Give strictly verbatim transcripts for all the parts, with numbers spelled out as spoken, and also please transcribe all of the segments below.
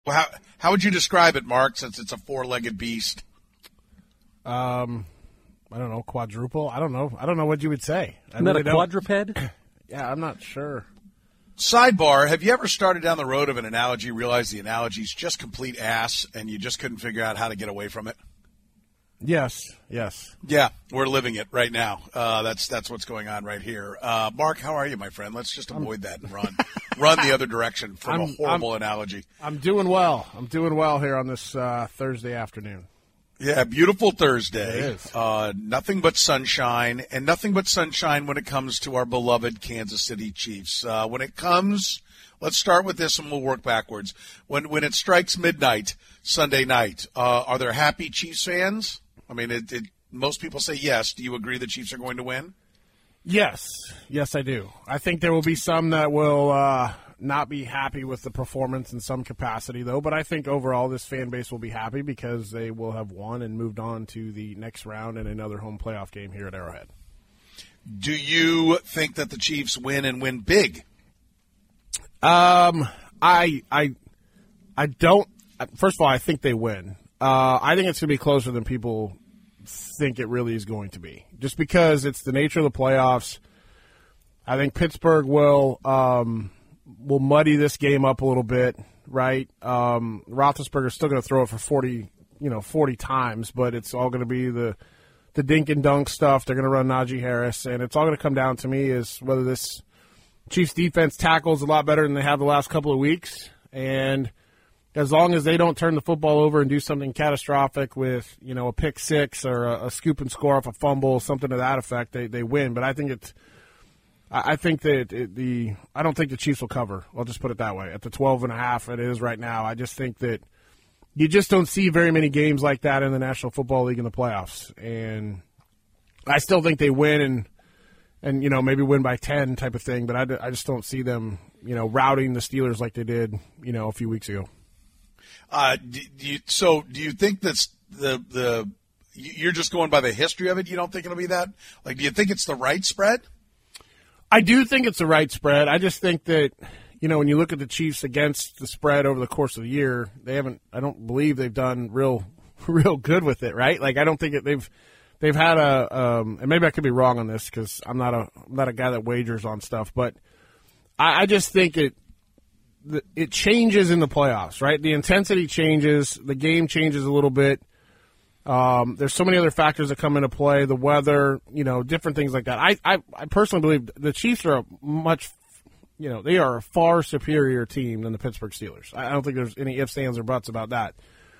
Well, how how would you describe it, Mark? Since it's a four-legged beast. Um, I don't know, quadruple. I don't know. I don't know what you would say. I Isn't that really a don't- quadruped? Yeah, I'm not sure. Sidebar: have you ever started down the road of an analogy, realized the analogy's just complete ass, and you just couldn't figure out how to get away from it? Yes, yes. Yeah, we're living it right now. Uh, that's that's what's going on right here. Uh, Mark, how are you, my friend? Let's just avoid that and run run the other direction from I'm- a horrible I'm- analogy. I'm doing well. I'm doing well here on this uh, Thursday afternoon. Yeah, beautiful Thursday. It is. Uh, nothing but sunshine, and nothing but sunshine when it comes to our beloved Kansas City Chiefs. Uh, when it comes, let's start with this and we'll work backwards. When when it strikes midnight Sunday night, uh, are there happy Chiefs fans? I mean, it, it, most people say yes. Do you agree the Chiefs are going to win? Yes, yes, I do. I think there will be some that will uh, not be happy with the performance in some capacity, though. But I think overall this fan base will be happy because they will have won and moved on to the next round and another home playoff game here at Arrowhead. Do you think that the Chiefs win and win big? Um, I, I, I don't. First of all, I think they win. Uh, I think it's going to be closer than people think it really is going to be, just because it's the nature of the playoffs. I think Pittsburgh will um, will muddy this game up a little bit, right? Um, Roethlisberger's still going to throw it for forty, you know, forty times, but it's all going to be the the dink and dunk stuff. They're going to run Najee Harris, and it's all going to come down to me is whether this Chiefs defense tackles a lot better than they have the last couple of weeks, and as long as they don't turn the football over and do something catastrophic with, you know, a pick six or a, a scoop and score off a fumble, something to that effect, they they win. But I think it's, I I think that it, the, I don't think the Chiefs will cover. I'll just put it that way. At the twelve and a half it is right now, I just think that you just don't see very many games like that in the National Football League in the playoffs. And I still think they win and, and you know, maybe win by ten type of thing. But I, I just don't see them, you know, routing the Steelers like they did, you know, a few weeks ago. Uh, do, do you, so do you think that's the the you're just going by the history of it? You don't think it'll be that? Like, do you think it's the right spread? I do think it's the right spread. I just think that, you know, when you look at the Chiefs against the spread over the course of the year, they haven't. I don't believe they've done real, real good with it. Right? Like, I don't think it, they've they've had a. Um, and maybe I could be wrong on this because I'm not a I'm not a guy that wagers on stuff, but I, I just think it. It changes in the playoffs, right? The intensity changes, the game changes a little bit. Um, there's so many other factors that come into play, the weather, you know, different things like that. I, I, I personally believe the Chiefs are a much, you know, they are a far superior team than the Pittsburgh Steelers. I don't think there's any ifs, ands, or buts about that.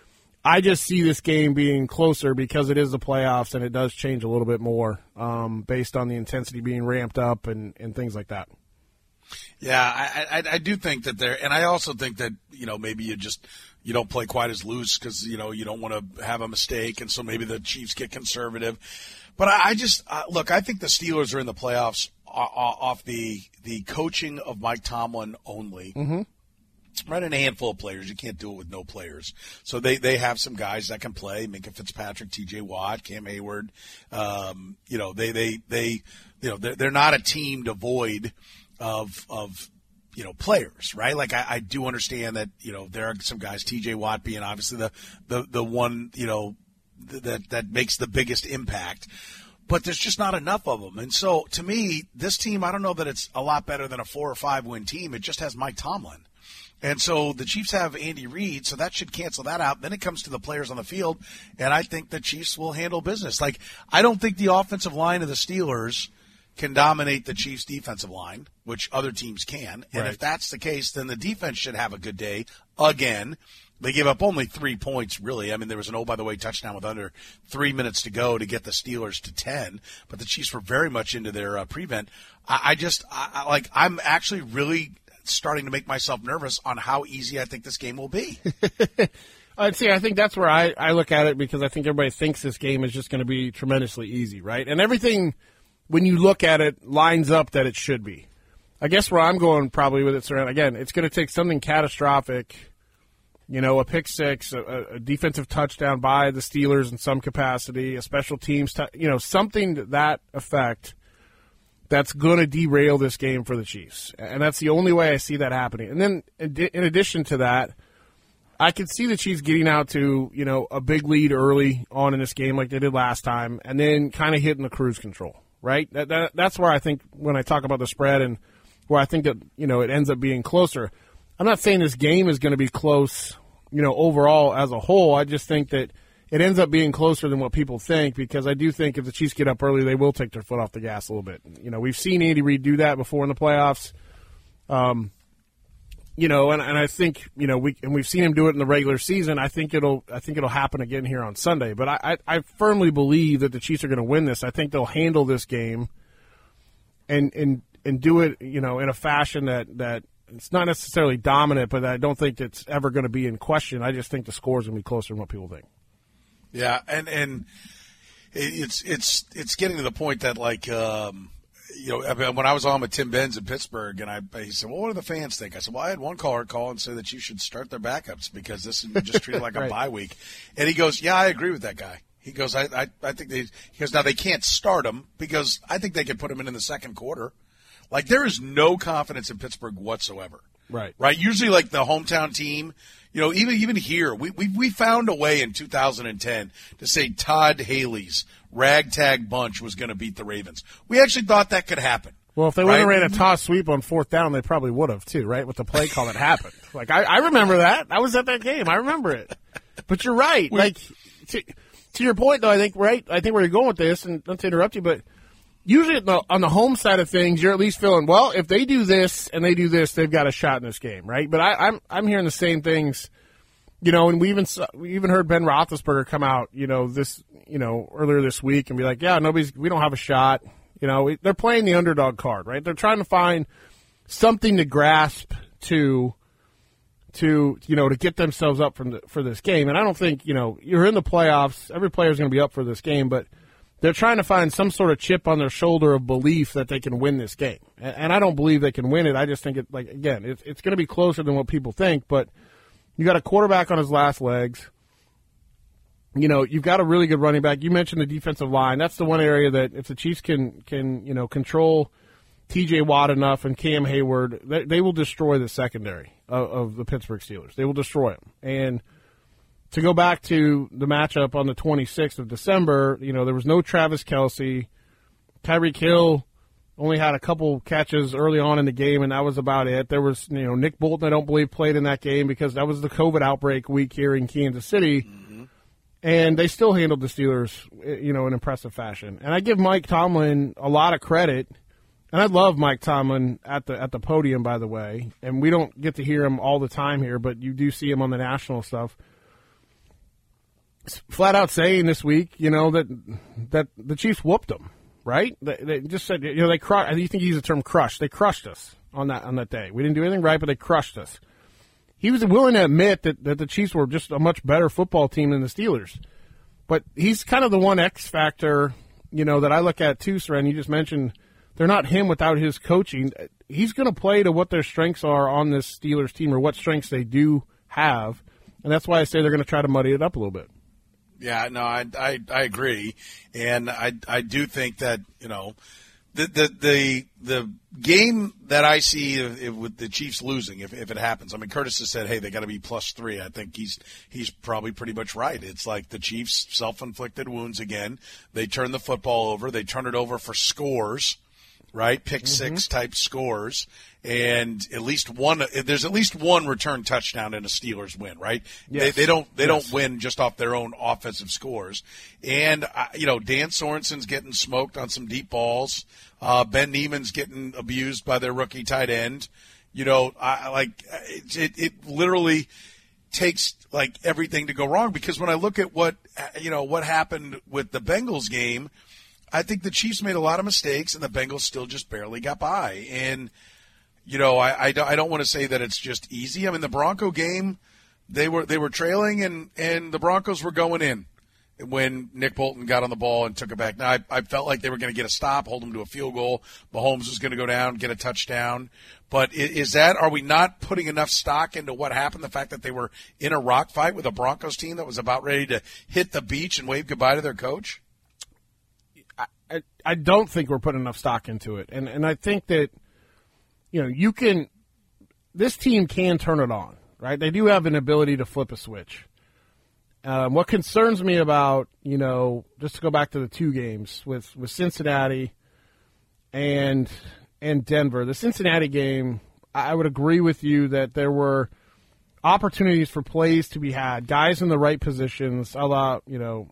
I just see this game being closer because it is the playoffs and it does change a little bit more um, based on the intensity being ramped up and, and things like that. Yeah, I, I I do think that there, and I also think that, you know, maybe you just you don't play quite as loose because, you know, you don't want to have a mistake, and so maybe the Chiefs get conservative. But I, I just uh, look, I think the Steelers are in the playoffs off the the coaching of Mike Tomlin only. Mm-hmm. Right, and a handful of players. You can't do it with no players. So they, they have some guys that can play. Minka Fitzpatrick, T J Watt, Cam Hayward. Um, you know, they they they you know they're, they're not a team devoid of of you know players, right? Like I, I do understand that, you know, there are some guys, T J Watt being obviously the the the one, you know, that that makes the biggest impact. But there's just not enough of them. And so to me, this team, I don't know that it's a lot better than a four or five win team. It just has Mike Tomlin. And so the Chiefs have Andy Reid, so that should cancel that out. Then it comes to the players on the field, and I think the Chiefs will handle business. Like, I don't think the offensive line of the Steelers can dominate the Chiefs' defensive line, which other teams can. And right. If that's the case, then the defense should have a good day again. They give up only three points, really. I mean, there was an, oh, by the way, touchdown with under three minutes to go to get the Steelers to ten. But the Chiefs were very much into their uh, prevent. I, I just, I, I, like, I'm actually really starting to make myself nervous on how easy I think this game will be. I'd say I think that's where I, I look at it, because I think everybody thinks this game is just going to be tremendously easy, right? And everything, when you look at it, lines up that it should be. I guess where I'm going probably with it, Saran, again, it's going to take something catastrophic, you know, a pick six, a, a defensive touchdown by the Steelers in some capacity, a special teams, t- you know, something to that effect that's going to derail this game for the Chiefs. And that's the only way I see that happening. And then in addition to that, I could see the Chiefs getting out to, you know, a big lead early on in this game like they did last time, and then kind of hitting the cruise control, right? That, that, that's where I think when I talk about the spread and where I think that, you know, it ends up being closer. I'm not saying this game is going to be close, you know, overall as a whole. I just think that it ends up being closer than what people think, because I do think if the Chiefs get up early, they will take their foot off the gas a little bit. You know, we've seen Andy Reid do that before in the playoffs. Um, You know, and, and I think, you know, we and we've seen him do it in the regular season. I think it'll I think it'll happen again here on Sunday. But I, I, I firmly believe that the Chiefs are going to win this. I think they'll handle this game and and and do it, you know, in a fashion that, that it's not necessarily dominant, but I don't think it's ever going to be in question. I just think the score is going to be closer than what people think. Yeah, and and it's it's it's getting to the point that, like, um, you know, when I was on with Tim Benz in Pittsburgh, and I he said, well, what do the fans think? I said, well, I had one caller call and say that you should start their backups because this is just treated like a right. bye week. And he goes, yeah, I agree with that guy. He goes, I, I, I think they – he goes, now they can't start him because I think they could put him in in the second quarter. Like, there is no confidence in Pittsburgh whatsoever. Right. Right? Usually, like, the hometown team, you know, even even here, we we, we found a way in two thousand ten to say Todd Haley's ragtag bunch was going to beat the Ravens. We actually thought that could happen. Well, if they right? would have ran a toss sweep on fourth down, they probably would have, too, right, with the play call that happened. Like, I, I remember that. I was at that game. I remember it. But you're right. We, like, to, to your point, though, I think, right, I think where you're going with this, and not to interrupt you, but usually on the home side of things, you're at least feeling, well, if they do this and they do this, they've got a shot in this game, right? But I, I'm I'm hearing the same things, you know, and we even we even heard Ben Roethlisberger come out, you know, this you know earlier this week and be like, yeah, nobody's we don't have a shot, you know, they're playing the underdog card, right? They're trying to find something to grasp to to you know to get themselves up from the, for this game, and I don't think you know you're in the playoffs, every player is going to be up for this game, but they're trying to find some sort of chip on their shoulder of belief that they can win this game. And I don't believe they can win it. I just think, it, like again, it's, it's going to be closer than what people think. But you got a quarterback on his last legs. You know, you've got a really good running back. You mentioned the defensive line. That's the one area that if the Chiefs can, can you know, control T J Watt enough and Cam Hayward, they, they will destroy the secondary of, of the Pittsburgh Steelers. They will destroy them. And to go back to the matchup on the twenty-sixth of December, you know, there was no Travis Kelce. Tyreek Hill only had a couple catches early on in the game, and that was about it. There was, you know, Nick Bolton, I don't believe, played in that game because that was the COVID outbreak week here in Kansas City. Mm-hmm. And they still handled the Steelers, you know, in impressive fashion. And I give Mike Tomlin a lot of credit. And I love Mike Tomlin at the at the podium, by the way. And we don't get to hear him all the time here, but you do see him on the national stuff. Flat out saying this week, you know, that that the Chiefs whooped them, right? They, they just said, you know, they crushed. I think he used the term "crush." They crushed us on that on that day. We didn't do anything right, but they crushed us. He was willing to admit that, that the Chiefs were just a much better football team than the Steelers. But he's kind of the one X factor, you know, that I look at too, Seren. You just mentioned they're not him without his coaching. He's going to play to what their strengths are on this Steelers team or what strengths they do have. And that's why I say they're going to try to muddy it up a little bit. Yeah, no, I, I I agree, and I I do think that you know the the the, the game that I see if, if with the Chiefs losing, if if it happens, I mean Curtis has said, hey, they got to be plus three. I think he's he's probably pretty much right. It's like the Chiefs self-inflicted wounds again. They turn the football over. They turn it over for scores, right? Pick mm-hmm. six type scores. And at least one, there's at least one return touchdown in a Steelers win, right? Yes. They, they don't, they yes. don't win just off their own offensive scores. And uh, you know, Dan Sorensen's getting smoked on some deep balls. Uh, Ben Neiman's getting abused by their rookie tight end. You know, I like it, it. It literally takes like everything to go wrong because when I look at what you know what happened with the Bengals game, I think the Chiefs made a lot of mistakes and the Bengals still just barely got by. And You know, I, I, don't, I don't want to say that it's just easy. I mean, the Bronco game, they were they were trailing, and, and the Broncos were going in when Nick Bolton got on the ball and took it back. Now, I, I felt like they were going to get a stop, hold them to a field goal. Mahomes was going to go down, get a touchdown. But is, is that – are we not putting enough stock into what happened, the fact that they were in a rock fight with a Broncos team that was about ready to hit the beach and wave goodbye to their coach? I, I, I don't think we're putting enough stock into it. And, and I think that – you know, you can – this team can turn it on. right? They do have an ability to flip a switch. Um, what concerns me about, you know, just to go back to the two games with, with Cincinnati and and Denver, the Cincinnati game, I would agree with you that there were opportunities for plays to be had, guys in the right positions, a la, you know,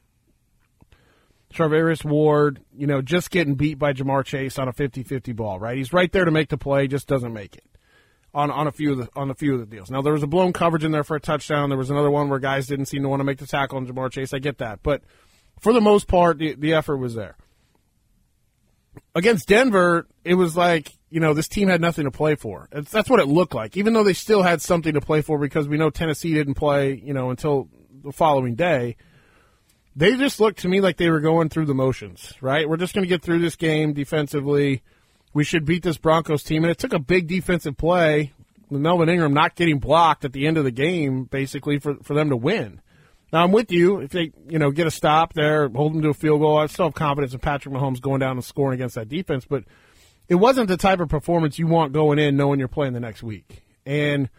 Charvarius Ward, you know, just getting beat by Jamar Chase on a fifty-fifty ball, right? He's right there to make the play, just doesn't make it on, on a few of the on a few of the deals. Now, there was a blown coverage in there for a touchdown. There was another one where guys didn't seem to want to make the tackle on Jamar Chase. I get that. But for the most part, the, the effort was there. Against Denver, it was like, you know, this team had nothing to play for. It's, that's what it looked like, even though they still had something to play for because we know Tennessee didn't play, you know, until the following day. They just looked to me like they were going through the motions, right? We're just going to get through this game defensively. We should beat this Broncos team. And it took a big defensive play, with Melvin Ingram not getting blocked at the end of the game, basically, for, for them to win. Now, I'm with you. If they, you know, get a stop there, hold them to a field goal, I still have confidence in Patrick Mahomes going down and scoring against that defense. But it wasn't the type of performance you want going in knowing you're playing the next week. And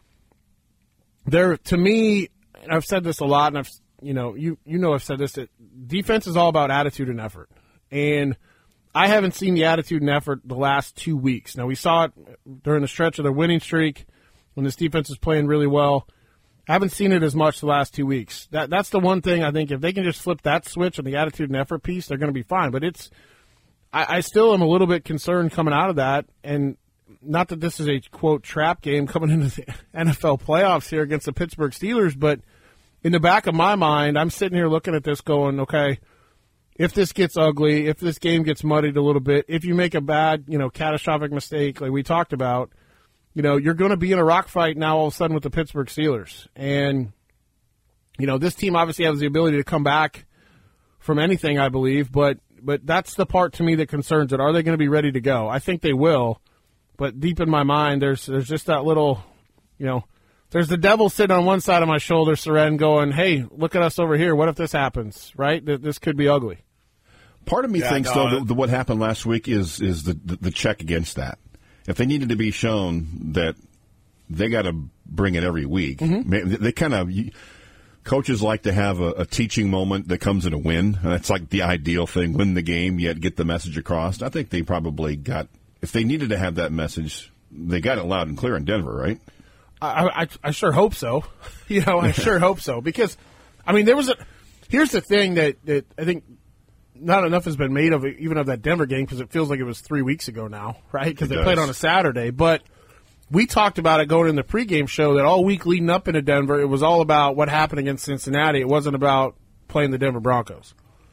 there, to me, and I've said this a lot, and I've You know, you you know I've said this, that defense is all about attitude and effort. And I haven't seen the attitude and effort the last two weeks. Now, we saw it during the stretch of their winning streak when this defense is playing really well. I haven't seen it as much the last two weeks. That That's the one thing I think if they can just flip that switch on the attitude and effort piece, they're going to be fine. But it's I, I still am a little bit concerned coming out of that. And not that this is a, quote, trap game coming into the N F L playoffs here against the Pittsburgh Steelers, but in the back of my mind, I'm sitting here looking at this going, okay, if this gets ugly, if this game gets muddied a little bit, if you make a bad, you know, catastrophic mistake like we talked about, you know, you're going to be in a rock fight now all of a sudden with the Pittsburgh Steelers. And, you know, this team obviously has the ability to come back from anything, I believe, but but that's the part to me that concerns it. Are they going to be ready to go? I think they will, but deep in my mind, there's there's just that little, you know, there's the devil sitting on one side of my shoulder, Seren, going, hey, look at us over here. What if this happens, right? This could be ugly. Part of me yeah, thinks, no, though, that what happened last week is is the, the, the check against that. If they needed to be shown that they got to bring it every week, mm-hmm. they, they kind of – coaches like to have a, a teaching moment that comes in a win. That's like the ideal thing, win the game, yet get the message across. I think they probably got – if they needed to have that message, they got it loud and clear in Denver, right? I, I, I sure hope so. You know, I sure hope so. Because, I mean, there was a – here's the thing that, that I think not enough has been made of it, even of that Denver game, because it feels like it was three weeks ago now, right? Because they does. played on a Saturday. But we talked about it going in the pregame show that all week leading up into Denver, it was all about what happened against Cincinnati. It wasn't about playing the Denver Broncos.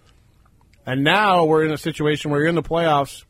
And now we're in a situation where you're in the playoffs,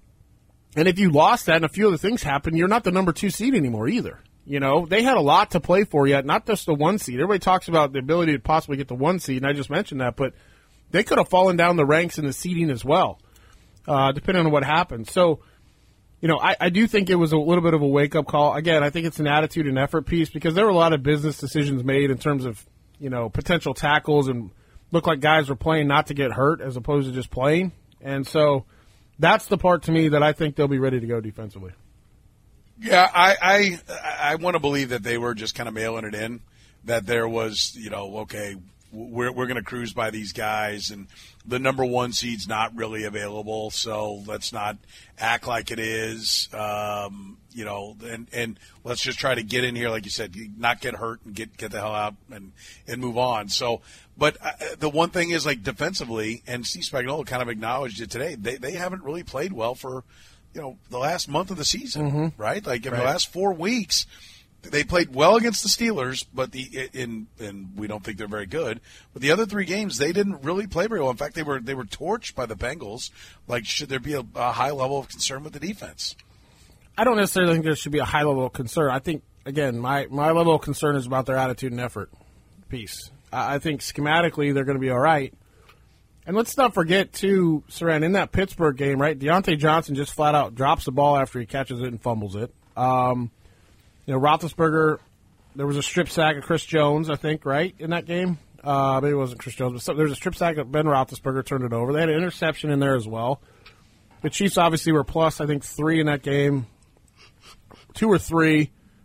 and if you lost that and a few other things happened, you're not the number two seed anymore either. You know, they had a lot to play for yet, not just the one seed. Everybody talks about the ability to possibly get the one seed, and I just mentioned that, but they could have fallen down the ranks in the seeding as well, uh, depending on what happened. So, you know, I, I do think it was a little bit of a wake-up call. Again, I think it's an attitude and effort piece because there were a lot of business decisions made in terms of, you know, potential tackles and looked like guys were playing not to get hurt as opposed to just playing. And so that's the part to me that I think they'll be ready to go defensively. Yeah, I, I I want to believe that they were just kind of mailing it in, that there was, you know, okay, we're we're going to cruise by these guys, and the number one seed's not really available, so let's not act like it is, um, you know, and, and let's just try to get in here, like you said, not get hurt and get get the hell out and, and move on. So, but the one thing is, like, defensively, and Steve Spagnuolo kind of acknowledged it today, they they haven't really played well for, you know, the last month of the season, mm-hmm. right? Like in right. the last four weeks, they played well against the Steelers, but the in and we don't think they're very good. But the other three games, they didn't really play very well. In fact, they were they were torched by the Bengals. Like, should there be a, a high level of concern with the defense? I don't necessarily think there should be a high level of concern. I think, again, my, my level of concern is about their attitude and effort piece. I, I think schematically they're going to be all right. And let's not forget, too, Seren, in that Pittsburgh game, right, Deontay Johnson just flat out drops the ball after he catches it and fumbles it. Um, you know, Roethlisberger, there was a strip sack of Chris Jones, I think, right, in that game? Uh, maybe it wasn't Chris Jones, but some, there was a strip sack of Ben Roethlisberger, turned it over. They had an interception in there as well. The Chiefs obviously were plus, I think, three in that game, two or three.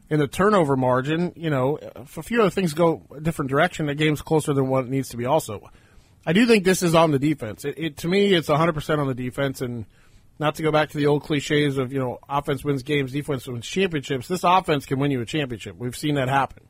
in the turnover margin, you know, if a few other things go a different direction, the game's closer than what it needs to be also. I do think this is on the defense. It, it to me, it's one hundred percent on the defense, and not to go back to the old cliches of, you know, offense wins games, defense wins championships. This offense can win you a championship. We've seen that happen.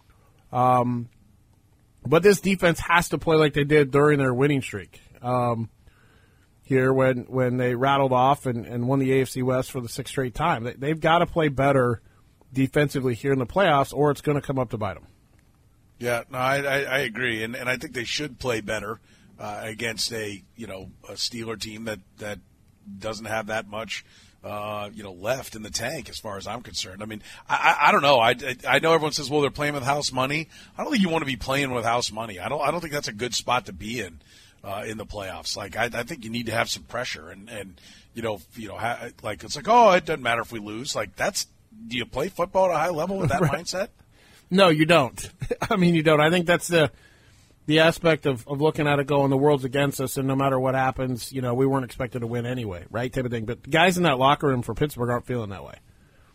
Um, but this defense has to play like they did during their winning streak. Um, here when, when they rattled off and, and won the A F C West for the sixth straight time. They, they've got to play better defensively here in the playoffs, or it's going to come up to bite them. Yeah, no, I, I, I agree, and and I think they should play better uh, against a you know a Steeler team that, that doesn't have that much uh, you know left in the tank as far as I'm concerned. I mean, I, I, I don't know. I, I know everyone says, well, they're playing with house money. I don't think you want to be playing with house money. I don't I don't think that's a good spot to be in uh, in the playoffs. Like I, I think you need to have some pressure, and, and you know you know ha- like it's like oh it doesn't matter if we lose. Like that's. Do you play football at a high level with that right. mindset? No, you don't. I mean, you don't. I think that's the the aspect of, of looking at it going, the world's against us, and no matter what happens, you know, we weren't expected to win anyway, right, type of thing. But the guys in that locker room for Pittsburgh aren't feeling that way.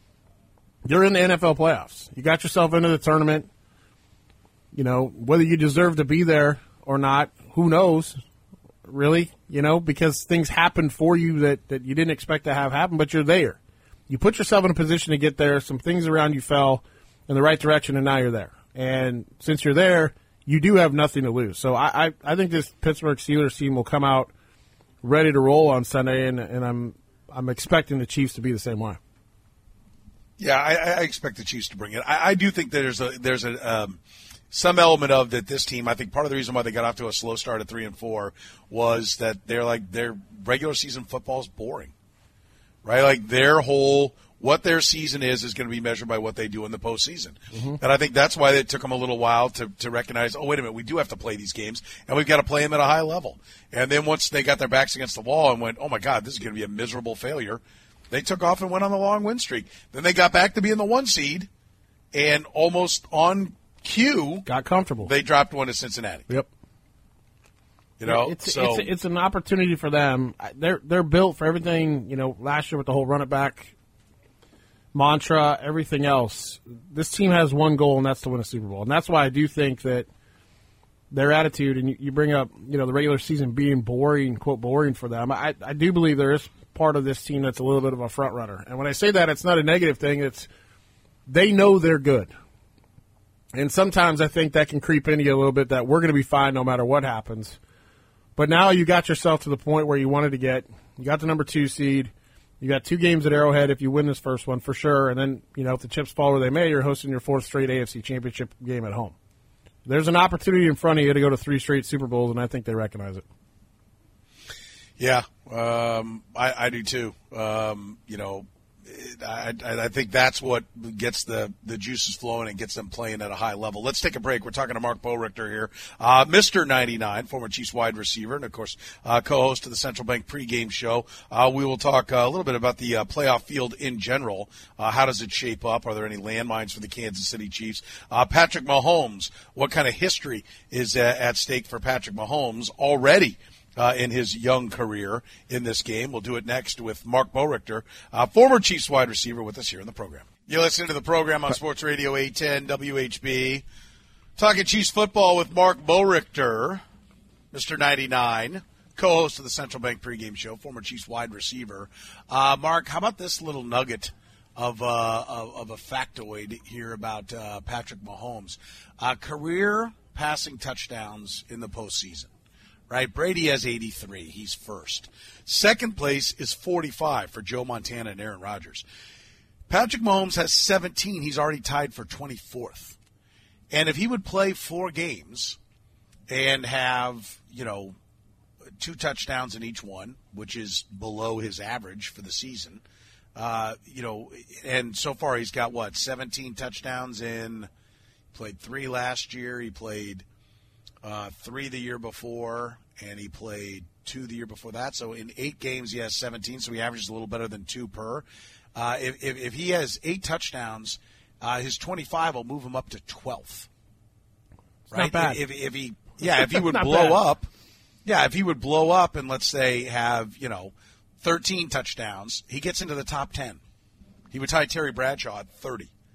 You're in the N F L playoffs. You got yourself into the tournament. You know, whether you deserve to be there or not, who knows, really, you know, because things happened for you that, that you didn't expect to have happen, but you're there. You put yourself in a position to get there. Some things around you fell in the right direction, and now you're there. And since you're there, you do have nothing to lose. So I, I, I think this Pittsburgh Steelers team will come out ready to roll on Sunday, and, and I'm I'm expecting the Chiefs to be the same way. Yeah, I, I expect the Chiefs to bring it. I, I do think that there's a there's a um, some element of that this team. I think part of the reason why they got off to a slow start at three and four was that they're like their regular season football is boring. Right, like their whole what their season is is going to be measured by what they do in the postseason, mm-hmm. and I think that's why it took them a little while to to recognize. Oh, wait a minute, we do have to play these games, and we've got to play them at a high level. And then once they got their backs against the wall and went, oh my God, this is going to be a miserable failure, they took off and went on the long win streak. Then they got back to being the one seed, and almost on cue, got comfortable. They dropped one to Cincinnati. Yep. You know, it's, so it's it's an opportunity for them. They're they're built for everything. You know, last year with the whole run it back mantra, everything else. This team has one goal, and that's to win a Super Bowl. And that's why I do think that their attitude, and you, you bring up, you know, the regular season being boring, quote boring for them. I I do believe there is part of this team that's a little bit of a front runner. And when I say that, it's not a negative thing. It's they know they're good. And sometimes I think that can creep into you a little bit that we're going to be fine no matter what happens. But now you got yourself to the point where you wanted to get. You got the number two seed. You got two games at Arrowhead if you win this first one for sure. And then, you know, if the chips fall where they may, you're hosting your fourth straight A F C Championship game at home. There's an opportunity in front of you to go to three straight Super Bowls, and I think they recognize it. Yeah, um, I, I do too. Um, you know, I, I think that's what gets the, the juices flowing and gets them playing at a high level. Let's take a break. We're talking to Mark Boerichter here, uh, Mister ninety-nine, former Chiefs wide receiver, and, of course, uh, co-host of the Central Bank pregame show. Uh, we will talk uh, a little bit about the uh, playoff field in general. Uh, how does it shape up? Are there any landmines for the Kansas City Chiefs? Uh, Patrick Mahomes, what kind of history is uh, at stake for Patrick Mahomes already? Uh, in his young career in this game. We'll do it next with Mark Boerichter, uh, former Chiefs wide receiver, with us here in the program. You're listening to the program on Sports Radio eight ten W H B. Talking Chiefs football with Mark Boerichter, Mister ninety-nine, co-host of the Central Bank pregame show, former Chiefs wide receiver. Uh, Mark, how about this little nugget of, uh, of, of a factoid here about uh, Patrick Mahomes? Uh, career passing touchdowns in the postseason. Right, Brady has eighty-three. He's first. Second place is forty-five for Joe Montana and Aaron Rodgers. Patrick Mahomes has seventeen. He's already tied for twenty-fourth. And if he would play four games and have, you know, two touchdowns in each one, which is below his average for the season, uh, you know, and so far he's got, what, seventeen touchdowns in, played three last year. He played Uh, three the year before, and he played two the year before that. So in eight games, he has seventeen, so he averages a little better than two per. Uh, if, if, if he has eight touchdowns, uh, his twenty-five will move him up to twelfth. Right? Not bad. If, if he, yeah, if he would blow bad. up, yeah, if he would blow up and let's say have, you know, thirteen touchdowns, he gets into the top ten. He would tie Terry Bradshaw at thirty.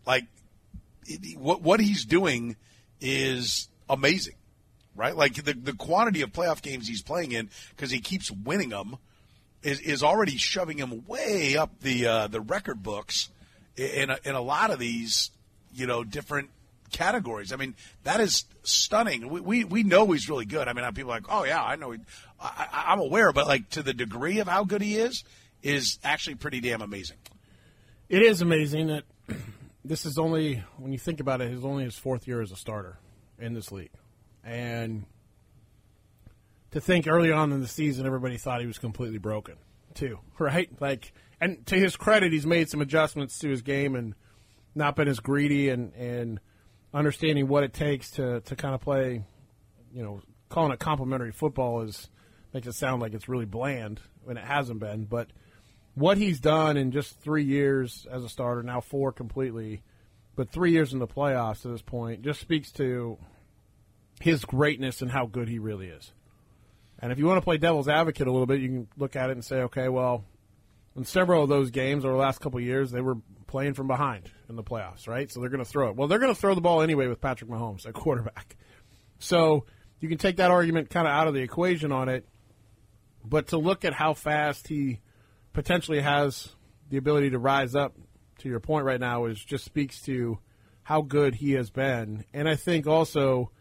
like it, what what he's doing is amazing, right? Like the the quantity of playoff games he's playing in because he keeps winning them is is already shoving him way up the uh, the record books in a, in a lot of these, you know, different categories. I mean, that is stunning. We, we we know he's really good. I mean, people are like, oh yeah, I know. He, I, I'm aware, but like to the degree of how good he is, is actually pretty damn amazing. It is amazing that this is only, when you think about it, is only his fourth year as a starter in this league, and to think early on in the season, everybody thought he was completely broken, too, right? Like, and to his credit, he's made some adjustments to his game and not been as greedy and and. Understanding what it takes to, to kind of play, you know, calling it complimentary football is makes it sound like it's really bland when it hasn't been. But what he's done in just three years as a starter, now four completely, but three years in the playoffs to this point, just speaks to his greatness and how good he really is. And if you want to play devil's advocate a little bit, you can look at it and say, okay, well, in several of those games over the last couple of years, they were playing from behind in the playoffs, right? So they're going to throw it. Well, they're going to throw the ball anyway with Patrick Mahomes at quarterback. So you can take that argument kind of out of the equation on it, but to look at how fast he potentially has the ability to rise up, to your point right now, is just speaks to how good he has been. And I think also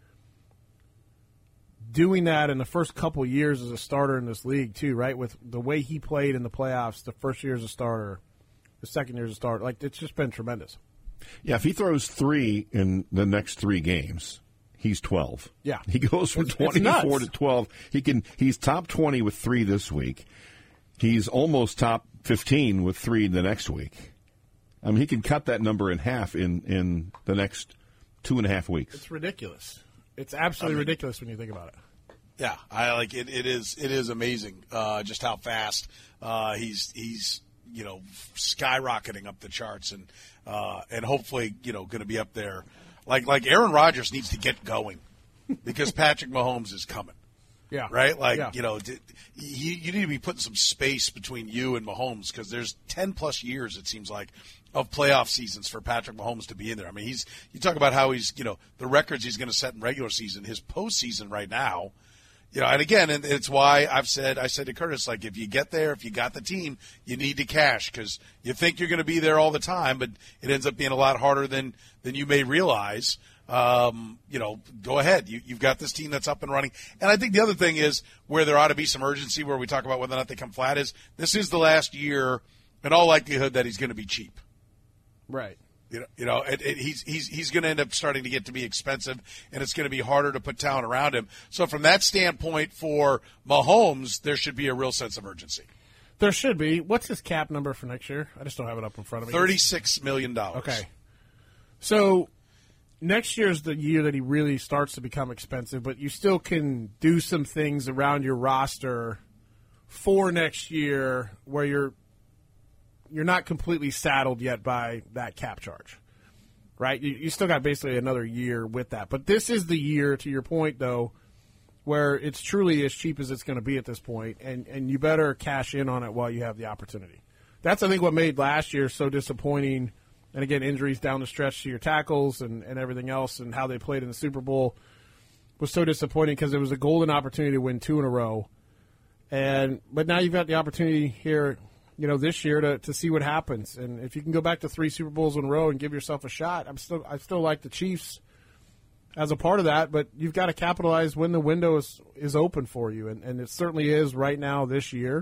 doing that in the first couple years as a starter in this league too, right? With the way he played in the playoffs, the first year as a starter, the second year as a starter, like it's just been tremendous. Yeah, if he throws three in the next three games, he's twelve. Yeah, he goes from it's, twenty-four it's to twelve. He can. He's top twenty with three this week. He's almost top fifteen with three the next week. I mean, he can cut that number in half in, in the next two and a half weeks. It's ridiculous. It's absolutely I mean, ridiculous when you think about it. Yeah, I like it. It is. It is amazing uh, just how fast uh, he's he's. you know, skyrocketing up the charts and uh, and hopefully, you know, going to be up there. Like like Aaron Rodgers needs to get going because Patrick Mahomes is coming. Yeah. Right? Like, yeah. you know, you, you need to be putting some space between you and Mahomes because there's ten-plus years, it seems like, of playoff seasons for Patrick Mahomes to be in there. I mean, he's you talk about how he's, you know, the records he's going to set in regular season, his postseason right now. You know, and again, and it's why I've said, I said to Curtis, like, if you get there, if you got the team, you need to cash because you think you're going to be there all the time, but it ends up being a lot harder than, than you may realize. Um, you know, go ahead. You, you've got this team that's up and running. And I think the other thing is where there ought to be some urgency where we talk about whether or not they come flat is this is the last year in all likelihood that he's going to be cheap. Right. You know, you know, it, it, he's he's he's going to end up starting to get to be expensive, and it's going to be harder to put talent around him. So, from that standpoint, for Mahomes, there should be a real sense of urgency. There should be. What's his cap number for next year? I just don't have it up in front of me. Thirty-six million dollars. Okay. So, next year's the year that he really starts to become expensive, but you still can do some things around your roster for next year where you're. You're not completely saddled yet by that cap charge, right? You, you still got basically another year with that. But this is the year, to your point, though, where it's truly as cheap as it's going to be at this point, and, and you better cash in on it while you have the opportunity. That's, I think, what made last year so disappointing. And, again, injuries down the stretch to your tackles and, and everything else and how they played in the Super Bowl was so disappointing because it was a golden opportunity to win two in a row. And But now you've got the opportunity here – you know, this year to, to see what happens. And if you can go back to three Super Bowls in a row and give yourself a shot, I'm still I still like the Chiefs as a part of that, but you've got to capitalize when the window is, is open for you. And, and it certainly is right now this year.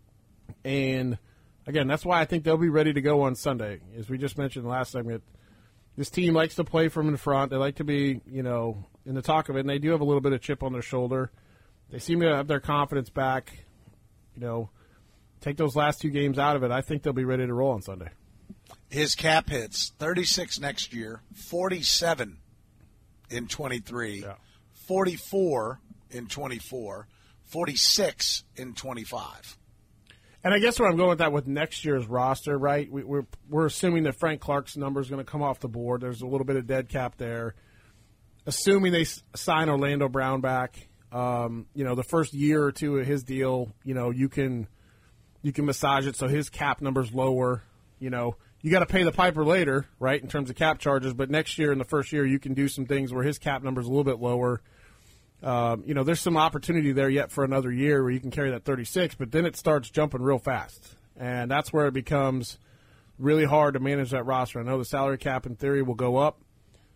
And, again, that's why I think they'll be ready to go on Sunday. As we just mentioned in the last segment, this team likes to play from in front. They like to be, you know, in the talk of it, and they do have a little bit of chip on their shoulder. They seem to have their confidence back, you know. Take those last two games out of it, I think they'll be ready to roll on Sunday. His cap hits thirty-six next year, forty-seven in twenty-three, yeah. forty-four in twenty-four, forty-six in twenty-five. And I guess where I'm going with that with next year's roster, right, we, we're we're assuming that Frank Clark's number is going to come off the board. There's a little bit of dead cap there. Assuming they s- sign Orlando Brown back, um, you know, the first year or two of his deal, you know, you can – You can massage it so his cap number's lower. You know, you got to pay the piper later, right, in terms of cap charges. But next year, in the first year, you can do some things where his cap number is a little bit lower. Um, you know, there's some opportunity there yet for another year where you can carry that thirty-six, but then it starts jumping real fast. And that's where it becomes really hard to manage that roster. I know the salary cap, in theory, will go up.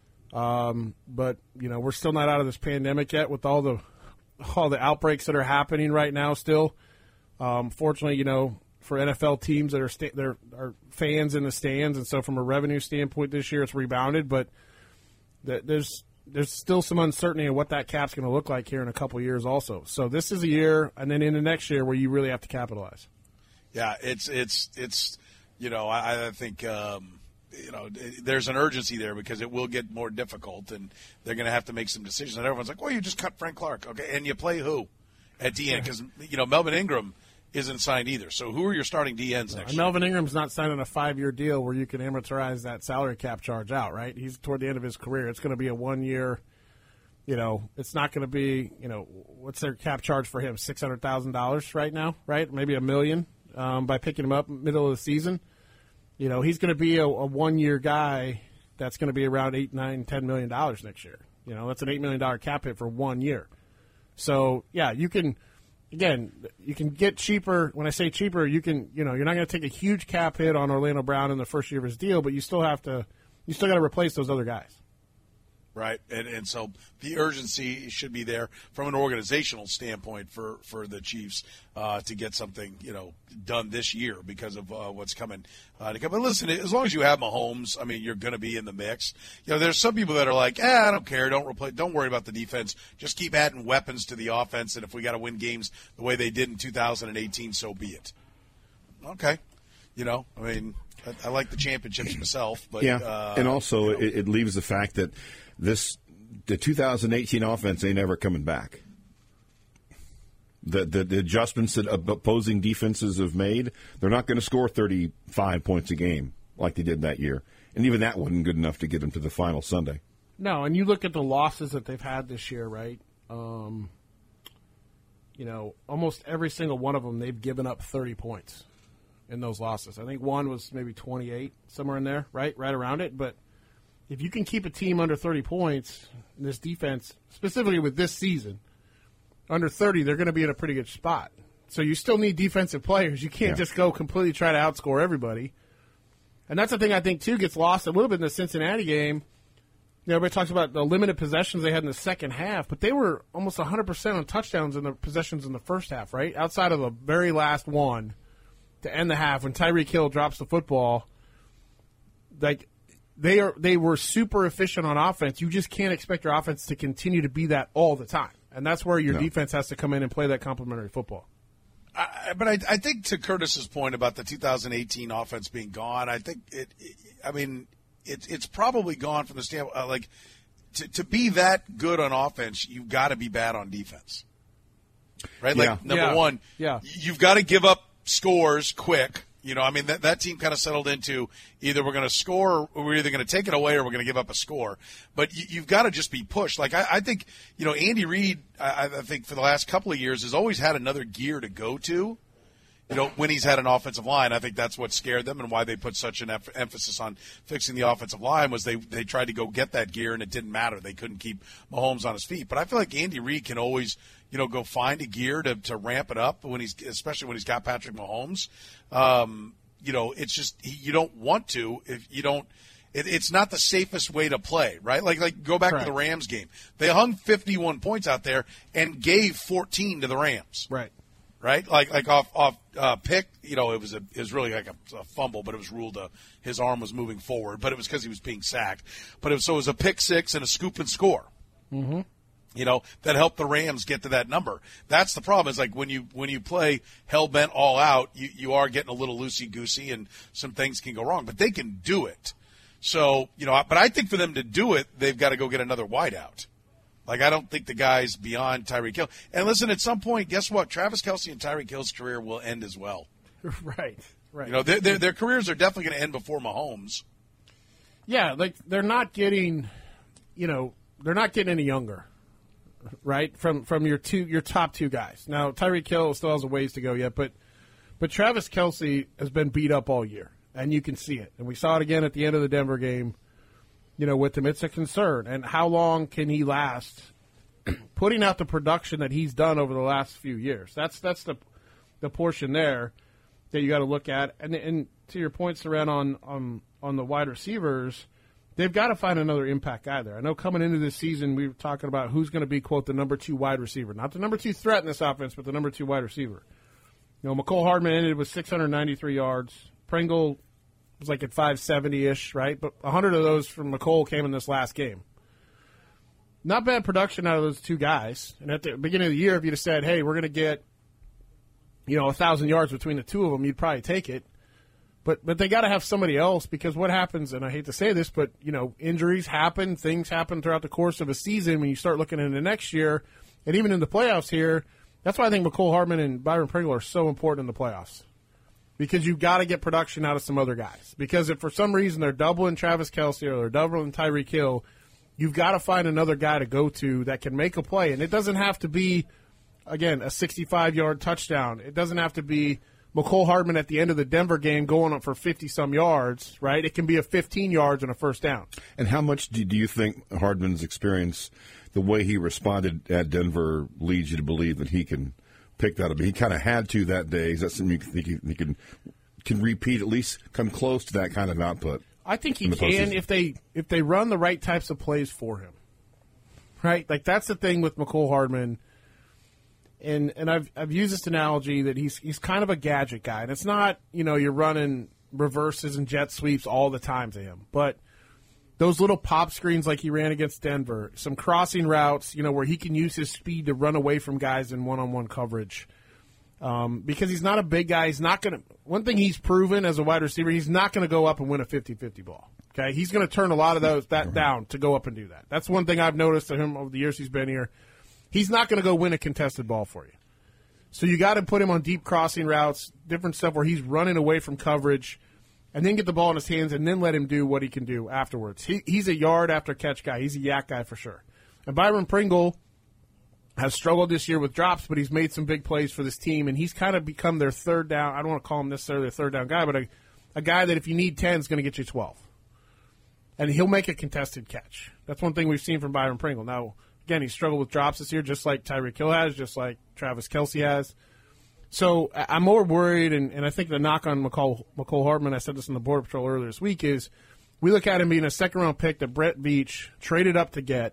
Um, but, you know, we're still not out of this pandemic yet with all the all the outbreaks that are happening right now still. Um, fortunately, you know, for N F L teams that are sta- there are fans in the stands, and so from a revenue standpoint this year it's rebounded, but th- there's there's still some uncertainty in what that cap's going to look like here in a couple of years also. So this is a year, and then into next year, where you really have to capitalize. Yeah, it's it's it's you know I, I think um, you know there's an urgency there because it will get more difficult, and they're going to have to make some decisions. And everyone's like, "Well, you just cut Frank Clark, okay?" And you play who at D N because you know Melvin Ingram isn't signed either. So who are your starting D Ns next year? Melvin Ingram's not signing a five-year deal where you can amortize that salary cap charge out, right? He's toward the end of his career. It's going to be a one-year, you know, it's not going to be, you know, what's their cap charge for him? six hundred thousand dollars right now, right? Maybe a million um, by picking him up middle of the season. You know, he's going to be a, a one-year guy that's going to be around eight, nine, ten million dollars next year. You know, that's an eight million dollars cap hit for one year. So, yeah, you can – Again, you can get cheaper. When I say cheaper, you can, you know, you're not going to take a huge cap hit on Orlando Brown in the first year of his deal, but you still have to, you still got to replace those other guys. Right, and and so the urgency should be there from an organizational standpoint for, for the Chiefs uh, to get something, you know, done this year because of uh, what's coming uh, to come. But listen, as long as you have Mahomes, I mean, you're going to be in the mix. You know, there's some people that are like, eh, I don't care, don't replace, don't worry about the defense, just keep adding weapons to the offense, and if we got to win games the way they did in two thousand eighteen, so be it. Okay, you know, I mean, I, I like the championships myself, but yeah, uh, and also you know. it, it leaves the fact that. This the two thousand eighteen offense ain't ever coming back. The, the the adjustments that opposing defenses have made, they're not going to score thirty-five points a game like they did that year, and even that wasn't good enough to get them to the final Sunday. No, and you look at the losses that they've had this year, right? Um, you know, almost every single one of them, they've given up thirty points in those losses. I think one was maybe twenty-eight, somewhere in there, right, right around it, but. If you can keep a team under thirty points in this defense, specifically with this season, under thirty, they're going to be in a pretty good spot. So you still need defensive players. You can't yeah. just go completely try to outscore everybody. And that's the thing I think, too, gets lost a little bit in the Cincinnati game. You know, everybody talks about the limited possessions they had in the second half, but they were almost one hundred percent on touchdowns in the possessions in the first half, right? Outside of the very last one to end the half when Tyreek Hill drops the football. Like, They are. They were super efficient on offense. You just can't expect your offense to continue to be that all the time, and that's where your no. defense has to come in and play that complementary football. I, but I, I think to Curtis's point about the two thousand eighteen offense being gone, I think it. it I mean, it, it's probably gone from the standpoint uh, like to to be that good on offense, you've got to be bad on defense, right? Like yeah. number yeah. one, yeah, you've got to give up scores quick. You know, I mean, that, that team kind of settled into either we're going to score or we're either going to take it away or we're going to give up a score. But you, you've got to just be pushed. Like, I, I think, you know, Andy Reid, I, I think for the last couple of years has always had another gear to go to. You know, when he's had an offensive line, I think that's what scared them and why they put such an em- emphasis on fixing the offensive line was they, they tried to go get that gear and it didn't matter. They couldn't keep Mahomes on his feet. But I feel like Andy Reid can always, you know, go find a gear to, to ramp it up when he's, especially when he's got Patrick Mahomes. Um, you know, it's just, he, you don't want to if you don't, it, it's not the safest way to play, right? Like, like go back Correct. to the Rams game. They hung fifty-one points out there and gave fourteen to the Rams. Right. Right, like like off off uh, pick, you know, it was a it was really like a, a fumble, but it was ruled a his arm was moving forward, but it was because he was being sacked. But it was, so it was a pick six and a scoop and score. Mm-hmm. You know, that helped the Rams get to that number. That's the problem. Is like when you when you play hell bent all out, you you are getting a little loosey goosey, and some things can go wrong. But they can do it. So you know, but I think for them to do it, they've got to go get another wideout. Like, I don't think the guy's beyond Tyreek Hill. And listen, at some point, guess what? Travis Kelce and Tyreek Hill's career will end as well. Right, right. You know, their, their, their careers are definitely going to end before Mahomes. Yeah, like, they're not getting, you know, they're not getting any younger, right, from from your two your top two guys. Now, Tyreek Hill still has a ways to go yet, but but Travis Kelce has been beat up all year. and you can see it. And we saw it again at the end of the Denver game, you know, with him. It's a concern. And how long can he last putting out the production that he's done over the last few years? That's that's the the portion there that you got to look at. And and to your point, Saran, on, on, on the wide receivers, they've got to find another impact guy there. I know coming into this season, we were talking about who's going to be, quote, the number two wide receiver. Not the number two threat in this offense, but the number two wide receiver. You know, Mecole Hardman ended with six hundred ninety-three yards. Pringle was like at five seventy-ish, right? But one hundred of those from Mecole came in this last game. Not bad production out of those two guys. And at the beginning of the year, if you'd have said, hey, we're going to get, you know, one thousand yards between the two of them, you'd probably take it. But but they got to have somebody else, because what happens, and I hate to say this, but, you know, injuries happen, things happen throughout the course of a season when you start looking into next year, and even in the playoffs here. That's why I think Mecole Hardman and Byron Pringle are so important in the playoffs, because you've got to get production out of some other guys. Because if for some reason they're doubling Travis Kelce or they're doubling Tyreek Hill, you've got to find another guy to go to that can make a play. And it doesn't have to be, again, a sixty-five-yard touchdown. It doesn't have to be Mecole Hardman at the end of the Denver game going up for fifty-some yards, right? It can be a fifteen yards and a first down. And how much do, do you think Hardman's experience, the way he responded at Denver, leads you to believe that he can pick that up? He kind of had to that day. Is that something you think he, he can can repeat, at least come close to that kind of output? I think he can if they if they run the right types of plays for him, right? Like, that's the thing with Mecole Hardman. And and I've I've used this analogy that he's he's kind of a gadget guy, and it's not, you know, you're running reverses and jet sweeps all the time to him, but those little pop screens like he ran against Denver, some crossing routes, you know, where he can use his speed to run away from guys in one-on-one coverage. Um, because he's not a big guy, he's not going to. One thing he's proven as a wide receiver, he's not going to go up and win a fifty-fifty ball. Okay, he's going to turn a lot of those that down to go up and do that. That's one thing I've noticed of him over the years he's been here. He's not going to go win a contested ball for you. So you got to put him on deep crossing routes, different stuff where he's running away from coverage, and then get the ball in his hands and then let him do what he can do afterwards. He, he's a yard after catch guy. He's a yak guy for sure. And Byron Pringle has struggled this year with drops, but he's made some big plays for this team, and he's kind of become their third down. I don't want to call him necessarily a third down guy, but a, a guy that if you need ten is going to get you twelve. And he'll make a contested catch. That's one thing we've seen from Byron Pringle. Now, again, he struggled with drops this year, just like Tyreek Hill has, just like Travis Kelce has. So I'm more worried, and, and I think the knock on Mecole, Mecole Hardman, I said this on the Border Patrol earlier this week, is we look at him being a second-round pick that Brett Veach traded up to get,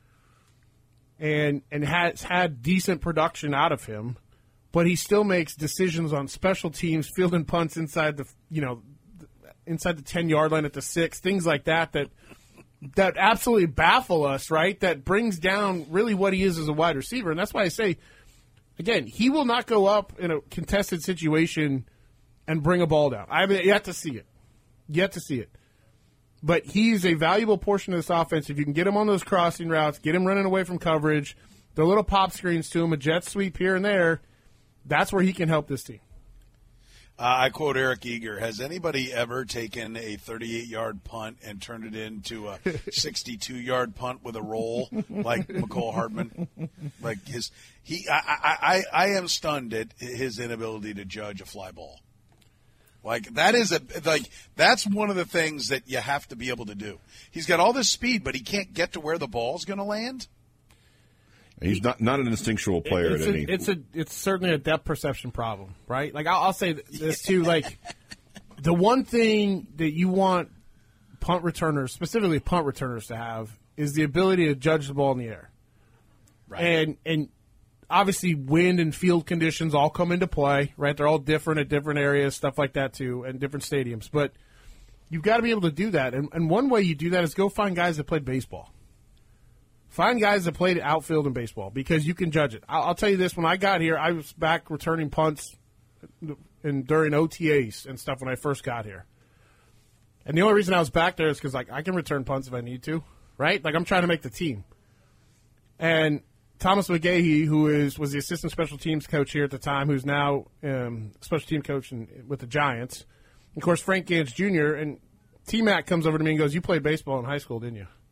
and and has had decent production out of him, but he still makes decisions on special teams, fielding punts inside the you know inside the ten-yard line at the six, things like that that that absolutely baffle us, right? That brings down really what he is as a wide receiver, and that's why I say, again, he will not go up in a contested situation and bring a ball down. I have yet to see it, yet to see it. But he's a valuable portion of this offense. If you can get him on those crossing routes, get him running away from coverage, the little pop screens to him, a jet sweep here and there, that's where he can help this team. Uh, I quote Eric Eager, has anybody ever taken a thirty-eight-yard punt and turned it into a sixty-two-yard punt with a roll like Mecole Hardman? Like his, he, I, I, I, I am stunned at his inability to judge a fly ball. Like that is a like that's one of the things that you have to be able to do. He's got all this speed, but he can't get to where the ball's going to land. He's not not an instinctual player. It's at a, any. It's a it's certainly a depth perception problem, right? Like I'll, I'll say this too. Like the one thing that you want punt returners, specifically punt returners, to have is the ability to judge the ball in the air, right? And and obviously wind and field conditions all come into play, right? They're all different at different areas, stuff like that too, and different stadiums. But you've got to be able to do that, and and one way you do that is go find guys that played baseball. Find guys that played outfield in baseball because you can judge it. I'll, I'll tell you this: when I got here, I was back returning punts in, during O T As and stuff when I first got here. And the only reason I was back there is because like I can return punts if I need to, right? Like I'm trying to make the team. And Thomas McGahee, who is was the assistant special teams coach here at the time, who's now um, special team coach in, with the Giants. Of course, Frank Gantz Junior And T-Mac comes over to me and goes, "You played baseball in high school, didn't you?"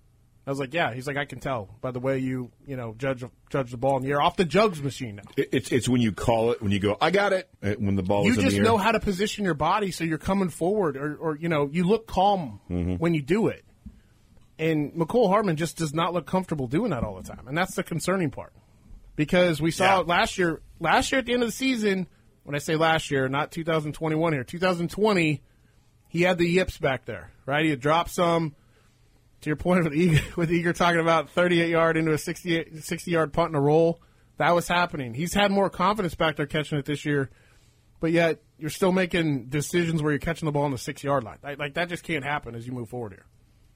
I was like, yeah. He's like, I can tell by the way you, you know, judge judge the ball in the air off the jugs machine now. It, it's it's when you call it, when you go, I got it, when the ball you is in the air. You just know how to position your body so you're coming forward, or, or you know, you look calm mm-hmm. when you do it. And Mecole Hardman just does not look comfortable doing that all the time, and that's the concerning part. Because we saw yeah. it last year. Last year at the end of the season, when I say last year, not two thousand twenty-one here, two thousand twenty, he had the yips back there, right? He had dropped some. To your point with Eager, with Eager talking about thirty-eight yard into a sixty yard punt and a roll, that was happening. He's had more confidence back there catching it this year, but yet you're still making decisions where you're catching the ball on the six yard line. Like, like that just can't happen as you move forward here.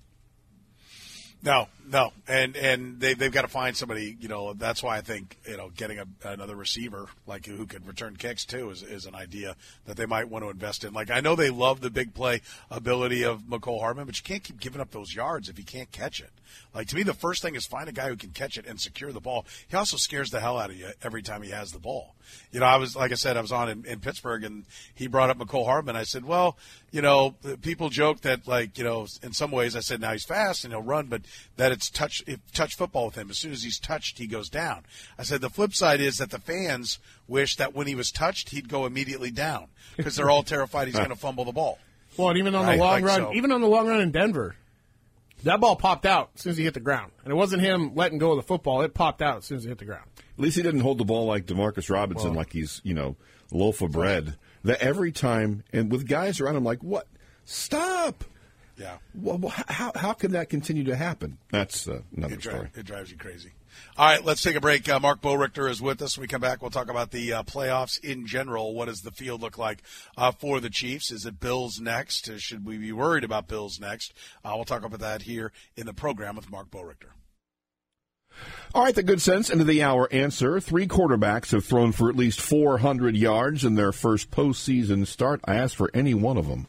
No, no, and and they they've got to find somebody. You know, that's why I think you know getting a, another receiver like who could return kicks too is is an idea that they might want to invest in. Like I know they love the big play ability of Mecole Hardman, but you can't keep giving up those yards if you can't catch it. Like to me, the first thing is find a guy who can catch it and secure the ball. He also scares the hell out of you every time he has the ball. You know, I was like I said, I was on in, in Pittsburgh, and he brought up Mecole Hardman. I said, well, you know, people joke that like you know, in some ways, I said now he's fast and he'll run, but that it's touch touch football with him. As soon as he's touched, he goes down. I said the flip side is that the fans wish that when he was touched, he'd go immediately down because they're all terrified he's going to fumble the ball. Well, and even on right? the long like run, so. even on the long run in Denver, that ball popped out as soon as he hit the ground, and it wasn't him letting go of the football. It popped out as soon as he hit the ground. At least he didn't hold the ball like Demarcus Robinson, well, like he's you know a loaf of bread. That every time, and with guys around him, like what? Stop. Yeah. Well, how how can that continue to happen? That's uh, another it dri- story. It drives you crazy. All right, let's take a break. Uh, Mark Boerichter is with us. When we come back, we'll talk about the uh, playoffs in general. What does the field look like uh, for the Chiefs? Is it Bills next? Uh, should we be worried about Bills next? Uh, we'll talk about that here in the program with Mark Boerichter. All right, the good sense into the hour answer. Three quarterbacks have thrown for at least four hundred yards in their first postseason start. I asked for any one of them.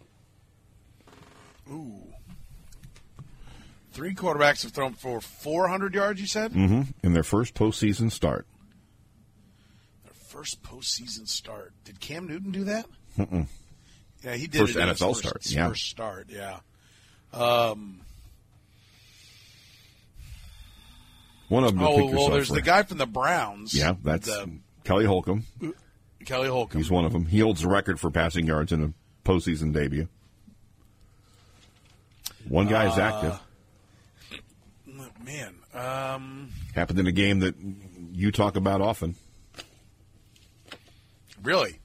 Ooh. Three quarterbacks have thrown for four hundred yards, you said? Mm-hmm. In their first postseason start. Their first postseason start. Did Cam Newton do that? Mm-mm. Yeah, he did. First it N F L first, start. His yeah. First start, yeah. Um, One of them. Oh, well, there's the guy from the Browns. Yeah, that's the, Kelly Holcomb. Kelly Holcomb. He's one of them. He holds the record for passing yards in a postseason debut. One guy is active. Uh, man. Um, Happened in a game that you talk about often. Really?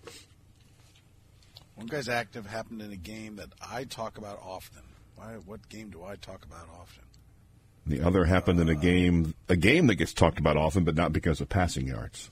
One guy's active happened in a game that I talk about often. Why? What game do I talk about often? The other happened in a game, a game that gets talked about often, but not because of passing yards.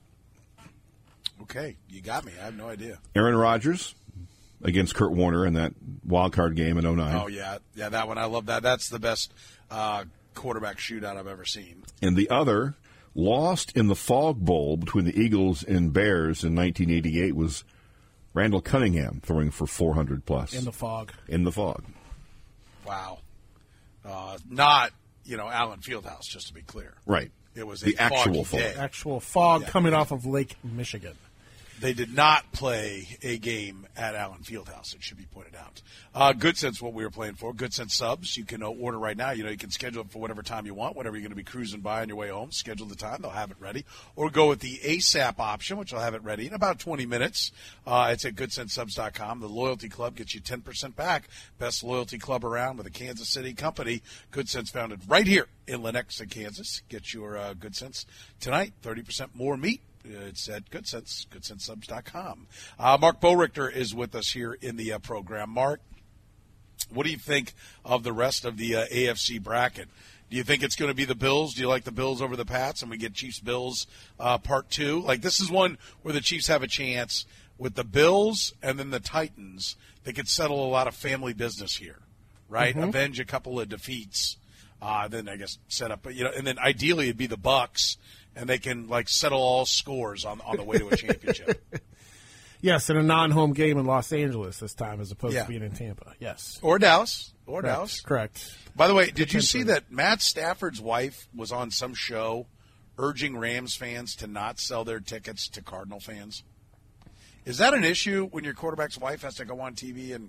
Okay, you got me. I have no idea. Aaron Rodgers against Kurt Warner in that wild card game in oh nine. Oh, yeah. Yeah, that one. I love that. That's the best uh, quarterback shootout I've ever seen. And the other, lost in the Fog Bowl between the Eagles and Bears in nineteen eighty-eight, was Randall Cunningham throwing for four hundred plus. In the fog. In the fog. Wow. Uh, not, you know, Allen Fieldhouse, just to be clear. Right. It was a the actual foggy fog. day. Actual fog yeah. coming off of Lake Michigan. They did not play a game at Allen Fieldhouse, it should be pointed out. Uh, Good Sense, what we were playing for. Good Sense subs, you can uh, order right now. You know, you can schedule it for whatever time you want, whenever you're going to be cruising by on your way home. Schedule the time, they'll have it ready. Or go with the ASAP option, which will have it ready in about twenty minutes. Uh, it's at good sense subs dot com. The Loyalty Club gets you ten percent back. Best loyalty club around with a Kansas City company. Good Sense founded right here in Lenexa, Kansas. Get your uh, Good Sense tonight, thirty percent more meat. It's at Good Sense, good sense subs dot com. Uh, Mark Boerichter is with us here in the uh, program. Mark, what do you think of the rest of the uh, A F C bracket? Do you think it's going to be the Bills? Do you like the Bills over the Pats? And we get Chiefs-Bills uh, part two? Like, this is one where the Chiefs have a chance with the Bills and then the Titans. They could settle a lot of family business here, right? Mm-hmm. Avenge a couple of defeats. Uh, then, I guess, set up, you know, and then ideally it'd be the Bucks. And they can, like, settle all scores on on the way to a championship. Yes, in a non-home game in Los Angeles this time as opposed yeah. to being in Tampa. Yes. Or Dallas. Or Correct. Dallas. Correct. By the way, did you see that Matt Stafford's wife was on some show urging Rams fans to not sell their tickets to Cardinal fans? Is that an issue when your quarterback's wife has to go on T V and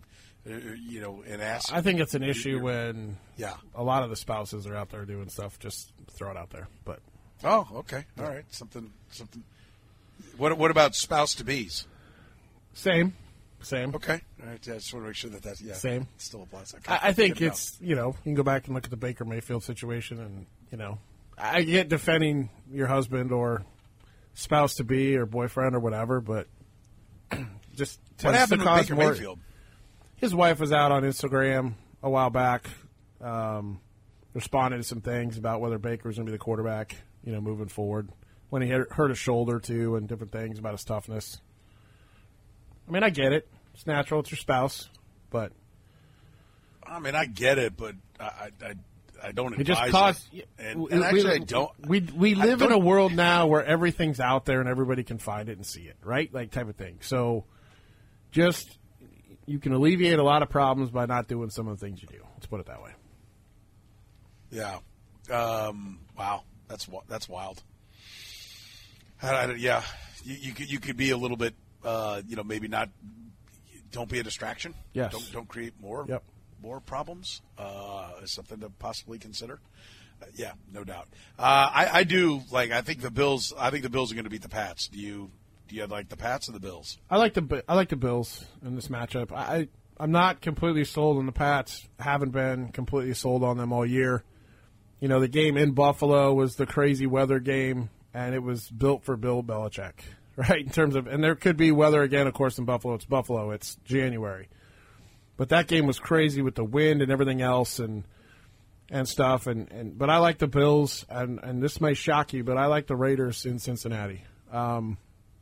you know, and ask. I think it's an issue when yeah. a lot of the spouses are out there doing stuff. Just throw it out there. But oh, okay, all right, something, something. What what about spouse to be's? Same, same. Okay, all right. I just want to make sure that that yeah, same still applies. Okay. I, I think it's you know you can go back and look at the Baker Mayfield situation, and you know I get defending your husband or spouse to be or boyfriend or whatever, but just what happened to with cause Baker more, Mayfield? His wife was out on Instagram a while back, um, responding to some things about whether Baker was going to be the quarterback, you know, moving forward. When he had hurt his shoulder too, and different things about his toughness. I mean, I get it; it's natural. It's your spouse, but I mean, I get it, but I I, I don't advise it just caused. it. And, and actually, we, I don't. We we live in a world now where everything's out there and everybody can find it and see it, right? Like type of thing. So, just. You can alleviate a lot of problems by not doing some of the things you do. Let's put it that way. Yeah. Um, wow. That's that's wild. I, I, yeah. You, you could you could be a little bit, uh, you know, maybe not. Don't be a distraction. Yes. Don't don't create more yep. more problems. Uh, is something to possibly consider. Uh, yeah, no doubt. Uh, I, I do like. I think the Bills. I think the Bills are going to beat the Pats. Do you? Do you like the Pats or the Bills? I like the I like the Bills in this matchup. I I'm not completely sold on the Pats. Haven't been completely sold on them all year. You know, the game in Buffalo was the crazy weather game, and it was built for Bill Belichick, right? In terms of, and there could be weather again, of course, in Buffalo. It's Buffalo. It's January, but that game was crazy with the wind and everything else, and and stuff. And, and but I like the Bills, and and this may shock you, but I like the Raiders in Cincinnati. Um,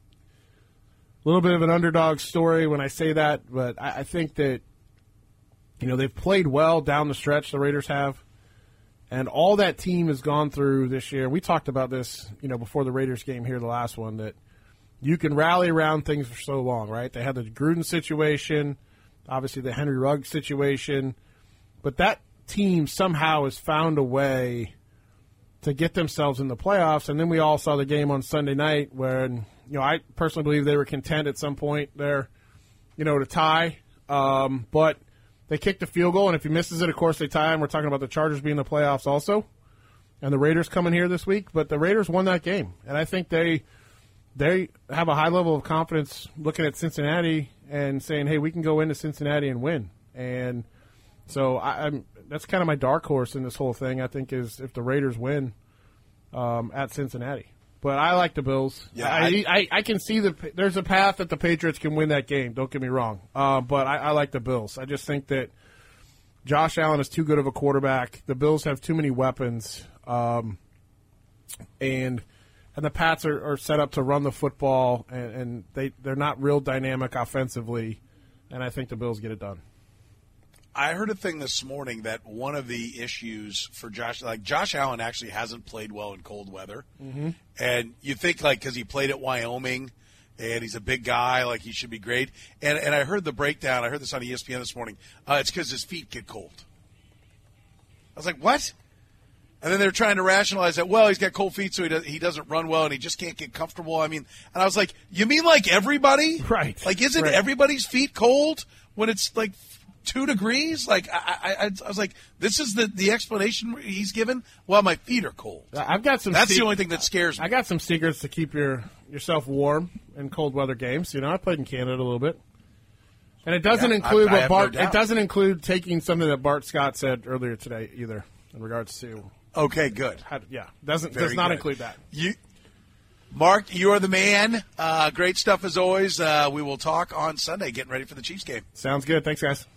A little bit of an underdog story when I say that, but I, I think that, you know, they've played well down the stretch, the Raiders have, and all that team has gone through this year. We talked about this, you know, before the Raiders game here, the last one, that you can rally around things for so long, right? They had the Gruden situation, obviously the Henry Ruggs situation, but that team somehow has found a way to get themselves in the playoffs, and then we all saw the game on Sunday night where, you know, I personally believe they were content at some point there, you know, to tie, um, but they kicked a field goal, and if he misses it, of course, they tie, and we're talking about the Chargers being in the playoffs also, and the Raiders coming here this week, but the Raiders won that game, and I think they they have a high level of confidence looking at Cincinnati and saying, hey, we can go into Cincinnati and win, and so I, I'm that's kind of my dark horse in this whole thing, I think, is if the Raiders win um, at Cincinnati. But I like the Bills. Yeah, I, I, I can see the there's a path that the Patriots can win that game. Don't get me wrong. Uh, but I, I like the Bills. I just think that Josh Allen is too good of a quarterback. The Bills have too many weapons, um, and and the Pats are, are set up to run the football, and, and they they're not real dynamic offensively. And I think the Bills get it done. I heard a thing this morning that one of the issues for Josh, like Josh Allen actually hasn't played well in cold weather. Mm-hmm. And you think like because he played at Wyoming and he's a big guy, like he should be great. And and I heard the breakdown. I heard this on E S P N this morning. Uh, it's because his feet get cold. I was like, what? And then they're trying to rationalize that, well, he's got cold feet, so he, does, he doesn't run well and he just can't get comfortable. I mean, and I was like, you mean like everybody? Right. Like, isn't right. everybody's feet cold when it's like two degrees? Like, I, I, I was like, this is the, the explanation he's given? Well, my feet are cold. I've got some. That's se- the only thing that scares me. I got some secrets to keep your yourself warm in cold weather games. You know, I played in Canada a little bit, and it doesn't yeah, include I, I what Bart. No it doesn't include taking something that Bart Scott said earlier today either, in regards to. Okay, good. How, yeah, doesn't Very does not good. include that. You. Mark, you are the man. Uh, great stuff as always. Uh, we will talk on Sunday, getting ready for the Chiefs game. Sounds good. Thanks, guys.